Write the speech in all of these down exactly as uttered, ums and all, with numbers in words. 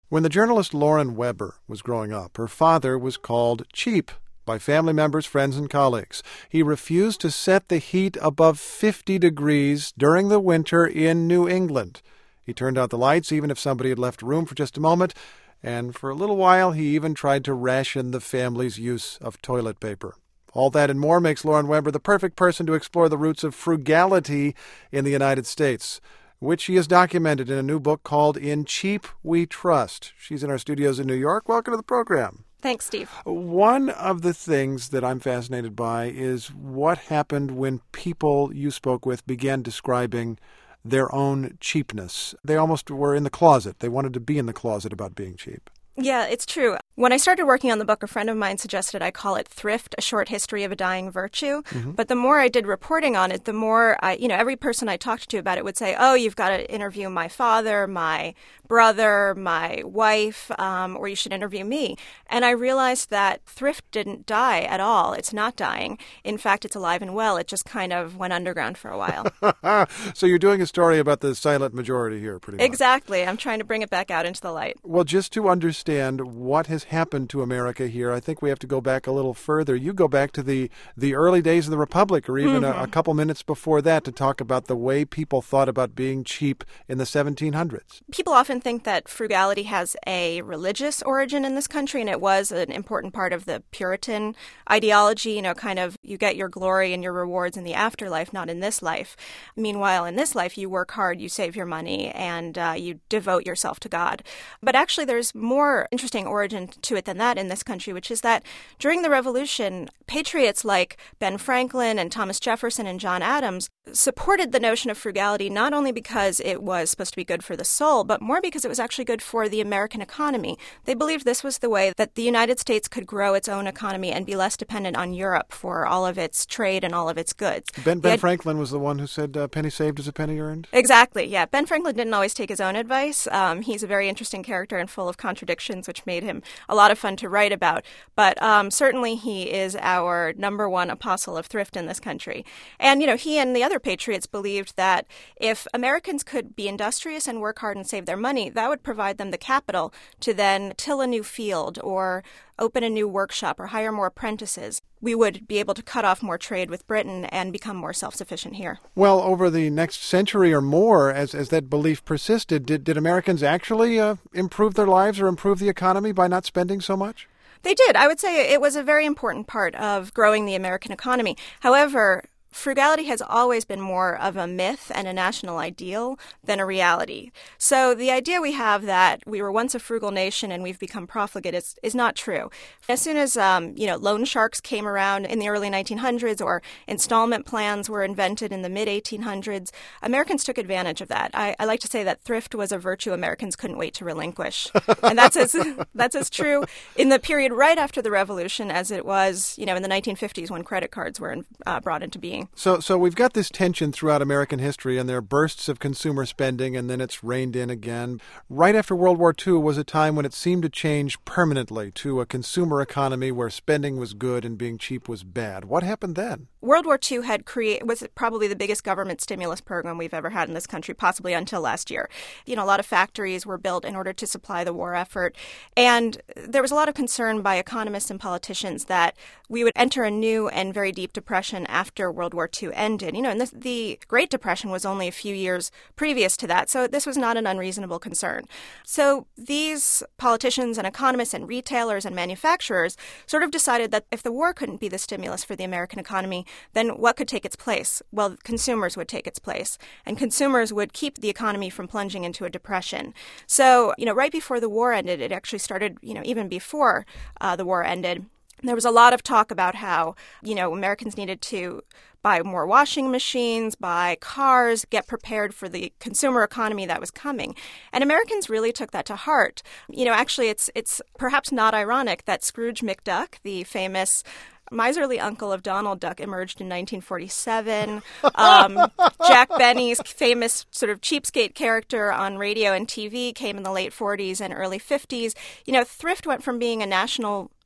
When the journalist Lauren Weber was growing up, her father was called cheap by family members, friends, and colleagues. He refused to set the heat above fifty degrees during the winter in New England. He turned out the lights even if somebody had left room for just a moment, and for a little while he even tried to ration the family's use of toilet paper. All that and more makes Lauren Weber the perfect person to explore the roots of frugality in the United States, which she has documented in a new book called In Cheap We Trust. She's in our studios in New York. Welcome to the program. Thanks, Steve. One of the things that I'm fascinated by is what happened when people you spoke with began describing their own cheapness. They almost were in the closet. They wanted to be in the closet about being cheap. Yeah, it's true. When I started working on the book, a friend of mine suggested I call it Thrift, A Short History of a Dying Virtue. Mm-hmm. But the more I did reporting on it, the more I, you know, every person I talked to about it would say, oh, you've got to interview my father, my brother, my wife, um, or you should interview me. And I realized that thrift didn't die at all. It's not dying. In fact, it's alive and well. It just kind of went underground for a while. So you're doing a story about the silent majority here, pretty much. Exactly. I'm trying to bring it back out into the light. Well, just to understand what has happened to America here, I think we have to go back a little further. You go back to the, the early days of the Republic, or even mm-hmm. a, a couple minutes before that, to talk about the way people thought about being cheap in the seventeen hundreds. People often think that frugality has a religious origin in this country, and it was an important part of the Puritan ideology, you know, kind of you get your glory and your rewards in the afterlife, not in this life. Meanwhile, in this life, you work hard, you save your money, and uh, you devote yourself to God. But actually, there's more interesting origin to it than that in this country, which is that during the Revolution, patriots like Ben Franklin and Thomas Jefferson and John Adams supported the notion of frugality not only because it was supposed to be good for the soul, but more because it was actually good for the American economy. They believed this was the way that the United States could grow its own economy and be less dependent on Europe for all of its trade and all of its goods. Ben, ben had, Franklin was the one who said, uh, penny saved is a penny earned? Exactly, yeah. Ben Franklin didn't always take his own advice. Um, he's a very interesting character and full of contradictions, which made him a lot of fun to write about. But um, certainly he is our number one apostle of thrift in this country. And, you know, he and the other patriots believed that if Americans could be industrious and work hard and save their money, that would provide them the capital to then till a new field or open a new workshop or hire more apprentices. We would be able to cut off more trade with Britain and become more self-sufficient here. Well, over the next century or more, as as that belief persisted, did, did Americans actually uh, improve their lives or improve the economy by not spending so much? They did. I would say it was a very important part of growing the American economy. However, frugality has always been more of a myth and a national ideal than a reality. So the idea we have that we were once a frugal nation and we've become profligate is, is not true. As soon as um, you know, loan sharks came around in the early nineteen hundreds or installment plans were invented in the mid eighteen hundreds, Americans took advantage of that. I, I like to say that thrift was a virtue Americans couldn't wait to relinquish. And that's as, that's as true in the period right after the Revolution as it was, you know, in the nineteen fifties when credit cards were uh, brought into being. So so we've got this tension throughout American history, and there are bursts of consumer spending, and then it's reined in again. Right after World War Two was a time when it seemed to change permanently to a consumer economy where spending was good and being cheap was bad. What happened then? World War Two had create was probably the biggest government stimulus program we've ever had in this country, possibly until last year. You know, a lot of factories were built in order to supply the war effort, and there was a lot of concern by economists and politicians that we would enter a new and very deep depression after World War Two ended. You know, and this, the Great Depression was only a few years previous to that, so this was not an unreasonable concern. So these politicians and economists and retailers and manufacturers sort of decided that if the war couldn't be the stimulus for the American economy, then what could take its place? Well, consumers would take its place, and consumers would keep the economy from plunging into a depression. So, you know, right before the war ended, it actually started, you know, even before uh, the war ended, there was a lot of talk about how, you know, Americans needed to buy more washing machines, buy cars, get prepared for the consumer economy that was coming. And Americans really took that to heart. You know, actually, it's it's perhaps not ironic that Scrooge McDuck, the famous miserly uncle of Donald Duck, emerged in nineteen forty-seven. Um, Jack Benny's famous sort of cheapskate character on radio and T V came in the late forties and early fifties. You know, thrift went from being a national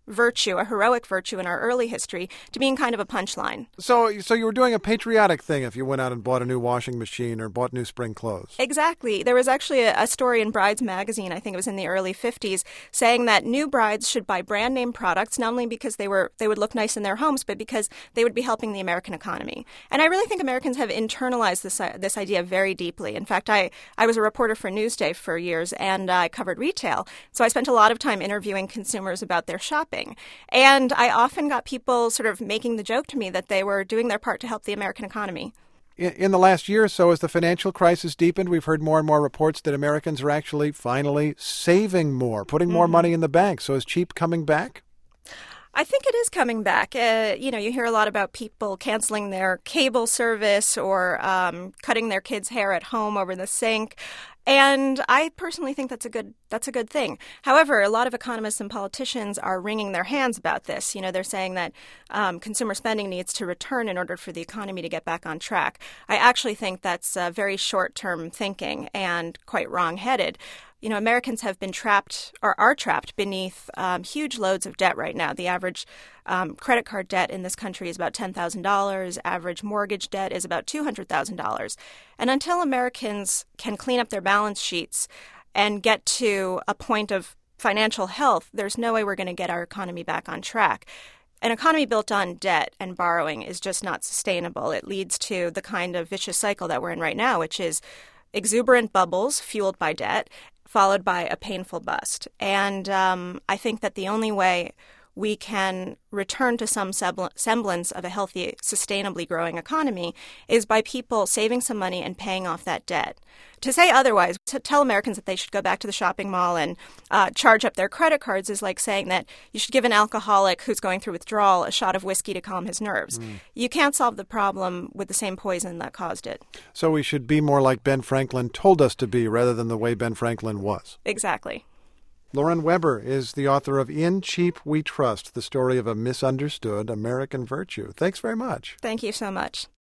virtue, a heroic virtue in our early history, to being kind of a punchline. So, so you were doing a patriotic thing if you went out and bought a new washing machine or bought new spring clothes. Exactly. There was actually a, a story in Brides magazine, I think it was in the early fifties, saying that new brides should buy brand name products, not only because they were they would look nice in their homes, but because they would be helping the American economy. And I really think Americans have internalized this uh, this idea very deeply. In fact, I, I was a reporter for Newsday for years, and I covered retail. So I spent a lot of time interviewing consumers about their shopping. And I often got people sort of making the joke to me that they were doing their part to help the American economy. In, in the last year or so, as the financial crisis deepened, we've heard more and more reports that Americans are actually finally saving more, putting more mm-hmm. money in the bank. So is cheap coming back? I think it is coming back. Uh, you know, you hear a lot about people canceling their cable service or um, cutting their kids' hair at home over the sink. And I personally think that's a good that's a good thing. However, a lot of economists and politicians are wringing their hands about this. You know, they're saying that um, consumer spending needs to return in order for the economy to get back on track. I actually think that's uh, very short-term thinking and quite wrong-headed. You know, Americans have been trapped or are trapped beneath um, huge loads of debt right now. The average um, credit card debt in this country is about ten thousand dollars. Average mortgage debt is about two hundred thousand dollars. And until Americans can clean up their balance sheets and get to a point of financial health, there's no way we're going to get our economy back on track. An economy built on debt and borrowing is just not sustainable. It leads to the kind of vicious cycle that we're in right now, which is exuberant bubbles fueled by debt, followed by a painful bust. And um, I think that the only way we can return to some semblance of a healthy, sustainably growing economy is by people saving some money and paying off that debt. To say otherwise, to tell Americans that they should go back to the shopping mall and uh, charge up their credit cards is like saying that you should give an alcoholic who's going through withdrawal a shot of whiskey to calm his nerves. Mm. You can't solve the problem with the same poison that caused it. So we should be more like Ben Franklin told us to be rather than the way Ben Franklin was. Exactly. Lauren Weber is the author of In Cheap We Trust, the story of a misunderstood American virtue. Thanks very much. Thank you so much.